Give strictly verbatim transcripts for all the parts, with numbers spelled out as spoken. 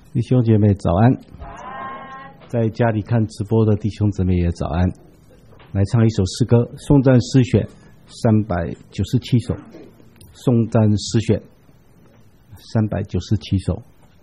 弟兄姐妹早安，在家里看直播的弟兄姊妹也早安。来唱一首诗歌，颂赞诗选三百九十七首，颂赞诗选三百九十七首。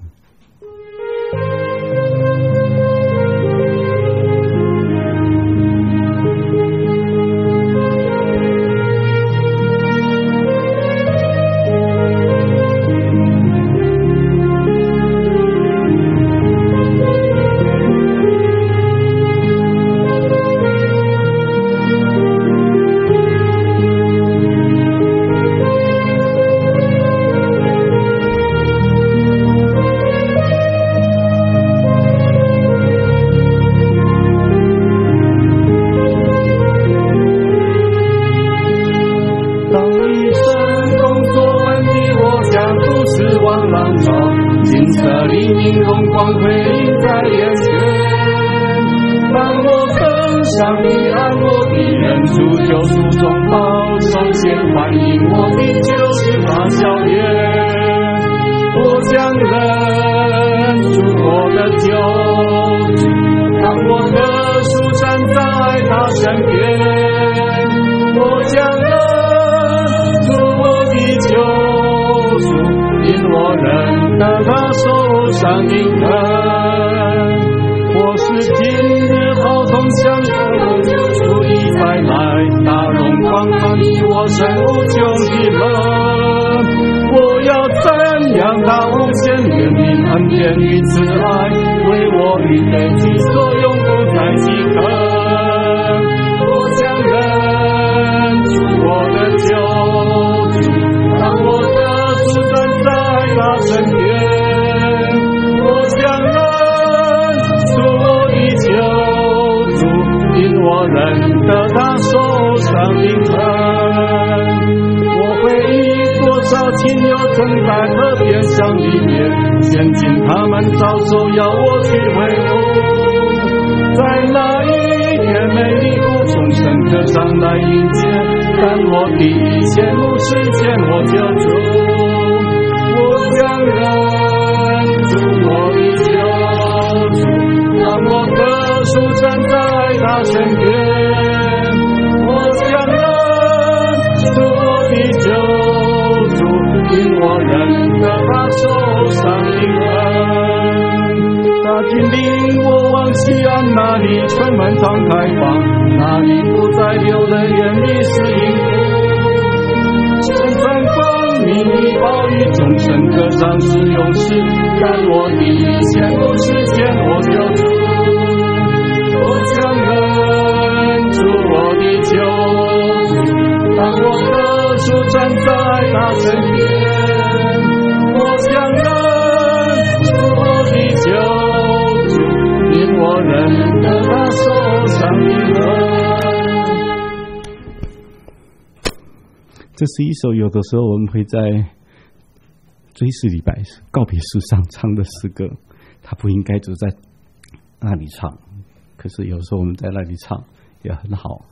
这是一首有的时候我们会在追思礼拜告别式上唱的诗歌，它不应该只在那里唱，可是有时候我们在那里唱也很好。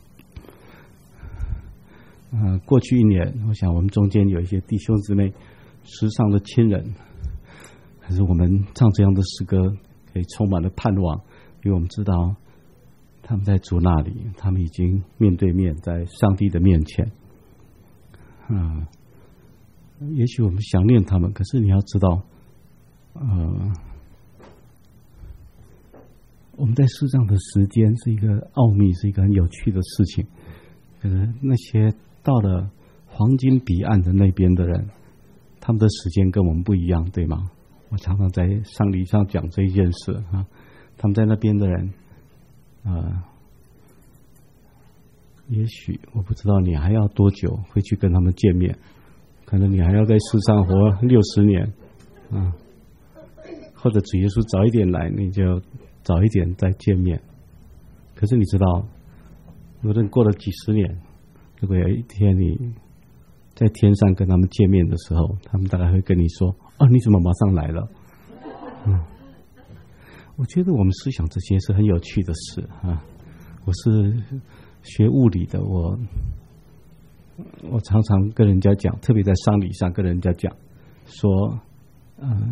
呃、过去一年我想我们中间有一些弟兄姊妹时尚的亲人，可是我们唱这样的诗歌可以充满了盼望，因为我们知道他们在主那里，他们已经面对面在上帝的面前。啊，也许我们想念他们，可是你要知道，呃，我们在世上的时间是一个奥秘，是一个很有趣的事情。可是那些到了黄金彼岸的那边的人，他们的时间跟我们不一样，对吗？我常常在丧礼上讲这一件事啊，他们在那边的人，呃。也许我不知道你还要多久会去跟他们见面，可能你还要在世上活六十年啊，或者主耶稣早一点来，你就早一点再见面。可是你知道，无论过了几十年，如果有一天你在天上跟他们见面的时候，他们大概会跟你说：“哦，你怎么马上来了？”嗯，我觉得我们思想这些是很有趣的事啊。我是学物理的，我我常常跟人家讲，特别在丧礼上跟人家讲说，呃，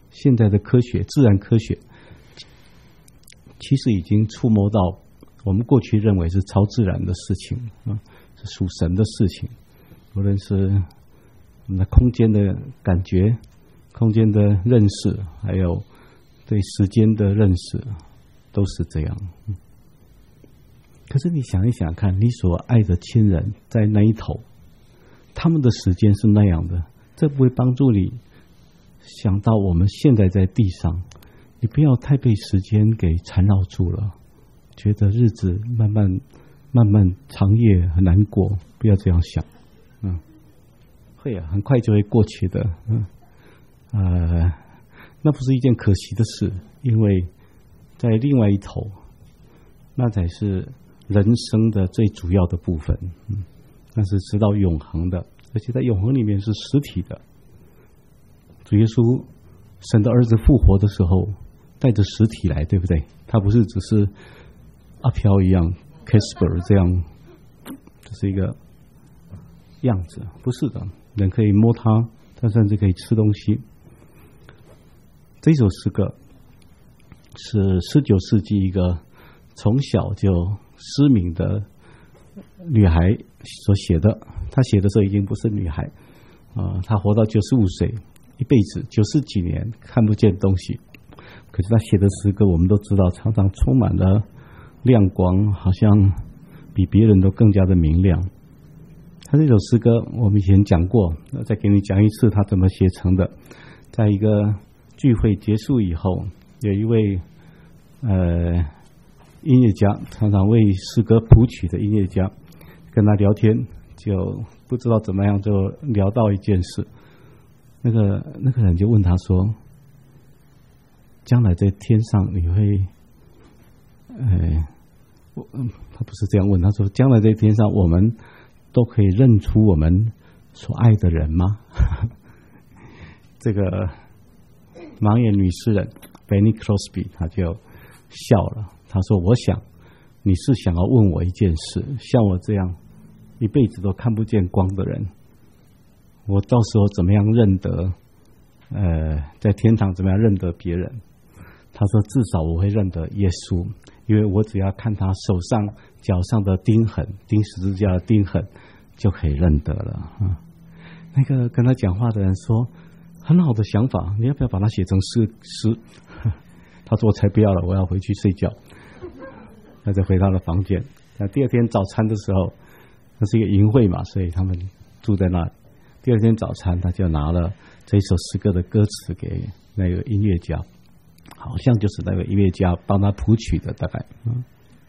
现在的科学、自然科学，其实已经触摸到我们过去认为是超自然的事情啊，是属神的事情。无论是我们的空间的感觉、空间的认识，还有对时间的认识，都是这样。可是你想一想看，你所爱的亲人在那一头，他们的时间是那样的，这不会帮助你想到我们现在在地上。你不要太被时间给缠绕住了，觉得日子慢慢慢慢长夜很难过，不要这样想。嗯，会啊，很快就会过去的。嗯，呃，那不是一件可惜的事，因为在另外一头，那才是人生的最主要的部分。嗯，那是直到永恒的，而且在永恒里面是实体的。主耶稣神的儿子复活的时候，带着实体来，对不对？他不是只是阿飘一样 Casper 这样，这是一个样子，不是的。人可以摸它，他甚至可以吃东西。这首诗歌是十九世纪一个从小就失明的女孩所写的。她写的时候已经不是女孩啊、呃，她活到九十五岁，一辈子九十几年看不见东西。可是她写的诗歌，我们都知道，常常充满了亮光，好像比别人都更加的明亮。他这首诗歌我们以前讲过，再给你讲一次他怎么写成的。在一个聚会结束以后，有一位呃音乐家，常常为诗歌谱曲的音乐家，跟他聊天，就不知道怎么样就聊到一件事。那个那个人就问他说：“将来在天上你会……呃，我他不是这样问，他说将来在天上我们都可以认出我们所爱的人吗？”这个盲眼女诗人 Fanny Crosby 她就笑了，她说：“我想你是想要问我一件事，像我这样一辈子都看不见光的人，我到时候怎么样认得？呃，在天堂怎么样认得别人？”她说：“至少我会认得耶稣，因为我只要看他手上、脚上的钉痕，钉十字架的钉痕，就可以认得了。”嗯，那个跟他讲话的人说：“很好的想法，你要不要把它写成诗诗？”他说：“我才不要了，我要回去睡觉。”他就回到了房间。那第二天早餐的时候，那是一个营会嘛，所以他们住在那里。第二天早餐，他就拿了这首诗歌的歌词给那个音乐家。好像就是那个音乐家帮他谱曲的，大概。嗯，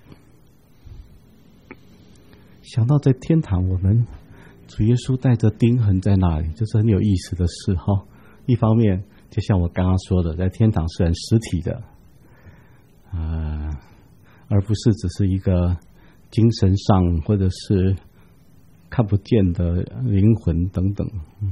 想到在天堂，我们主耶稣带着钉痕在那里，这是很有意思的事哈。一方面，就像我刚刚说的，在天堂是很实体的，啊、呃，而不是只是一个精神上或者是看不见的灵魂等等。嗯，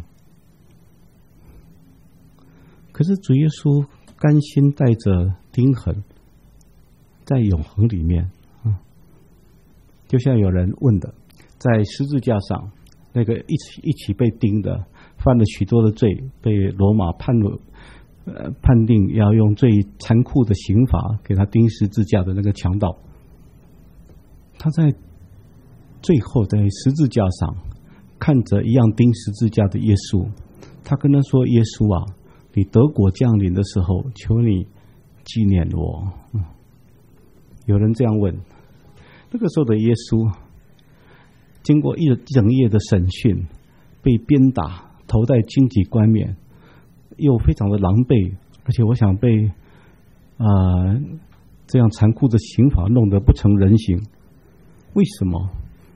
可是主耶稣甘心带着钉痕在永恒里面，嗯，就像有人问的，在十字架上那个一起一起被钉的，犯了许多的罪，被罗马判了呃判定要用最残酷的刑罚给他钉十字架的那个强盗，他在最后在十字架上看着一样钉十字架的耶稣，他跟他说：“耶稣啊，你德国降临的时候，求你纪念我。”嗯，有人这样问。那个时候的耶稣，经过一整夜的审讯，被鞭打，头戴荆棘冠冕，又非常的狼狈，而且我想被啊、呃、这样残酷的刑罚弄得不成人形。为什么？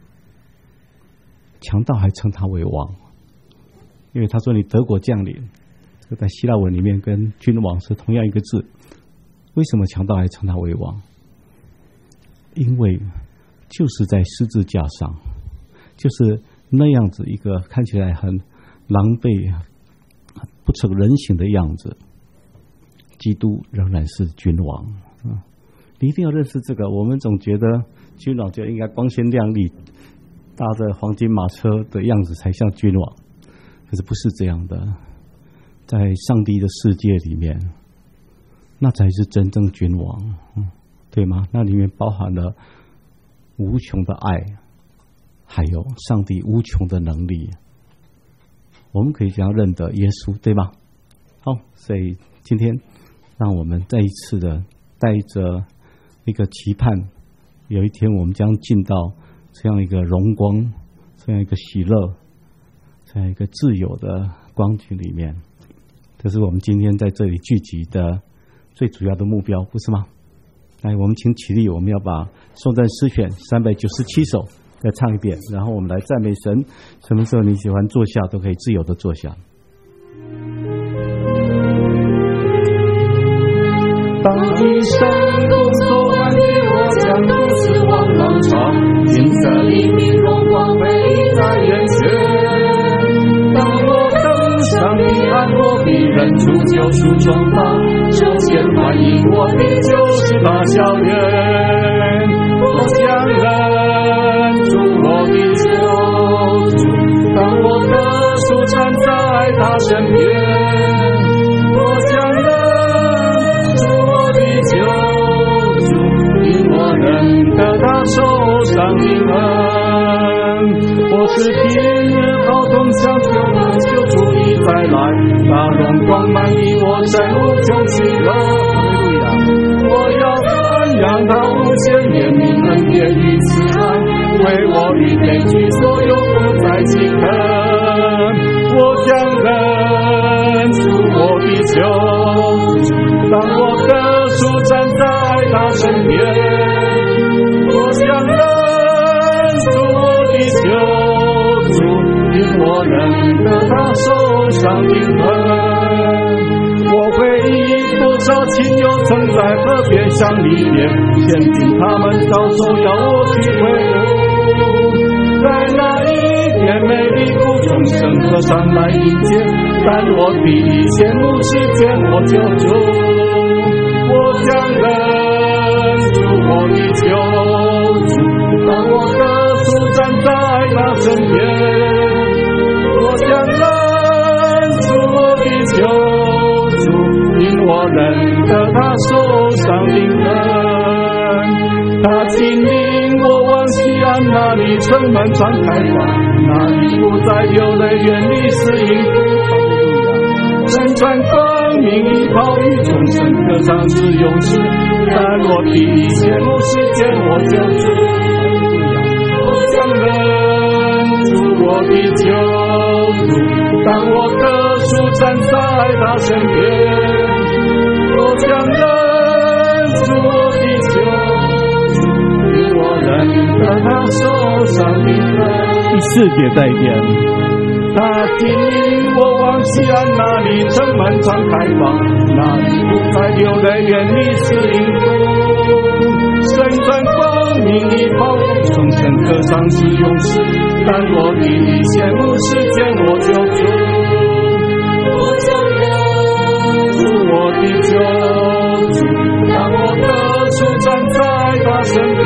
强盗还称他为王，因为他说你德国降临。在希腊文里面跟君王是同样一个字，为什么强盗还称他为王？因为就是在十字架上，就是那样子一个看起来很狼狈、不成人形的样子，基督仍然是君王。嗯，你一定要认识这个。我们总觉得君王就应该光鲜亮丽，搭着黄金马车的样子才像君王，可是不是这样的。 在上帝的世界里面，那才是真正君王，嗯，对吗？那里面包含了无穷的爱，还有上帝无穷的能力。我们可以这样认得耶稣，对吧？好，所以今天让我们再一次的带着一个期盼，有一天我们将进到这样一个荣光，这样一个喜乐，这样一个自由的光景里面。这是我们今天在这里聚集的最主要的目标，不是吗？来，我们请起立，我们要把颂赞诗选三百九十七首再唱一遍，然后我们来赞美神。什么时候你喜欢坐下，都可以自由的坐下。 当一生工作完毕，我将独自往往闯，金色黎明荣光会在眼前。当我登上彼岸，我必认出救赎双方，首先欢迎我的就是大小人。我将认出我的救主，当我的手站在他身边。我将认出我的救主，因我认得他手上的恩。我是平日好动向救恩，救主已再来，那荣光满溢我真无穷喜乐。我要赞扬他无限怜悯恩典与慈爱，为我预备居所有不再弃恨。我将认出我的救主，当我的主站在他身边。我将认出我的救主，因我认得他手上的恩。我会以多少亲友曾在河边相离别，坚定他们到手要我去挥舞。在那一天美丽谷中圣歌上来迎接，但我第一羡慕是见我救主。我将认出我的救主，当我的主站在他身边。我将认出我的救主，因我认得他手上的恩。他引领我往西安，那里城门敞开放，那里不再流泪，远离死荫苦。身穿光明衣袍与众生歌唱是勇士，但我第一羡慕是见我救主。我将认出我的救主，当我的主站在他身边。我将认出我的救主，因我认得他手上的恩。 第四节再一遍。 他引领我往西安，那里城门敞开放，那里不再流泪，远离死荫苦。身穿光明衣袍，众生歌唱是勇士，但我第一羡慕是见我救主。我将认出我的救主，当我的主站在他身边。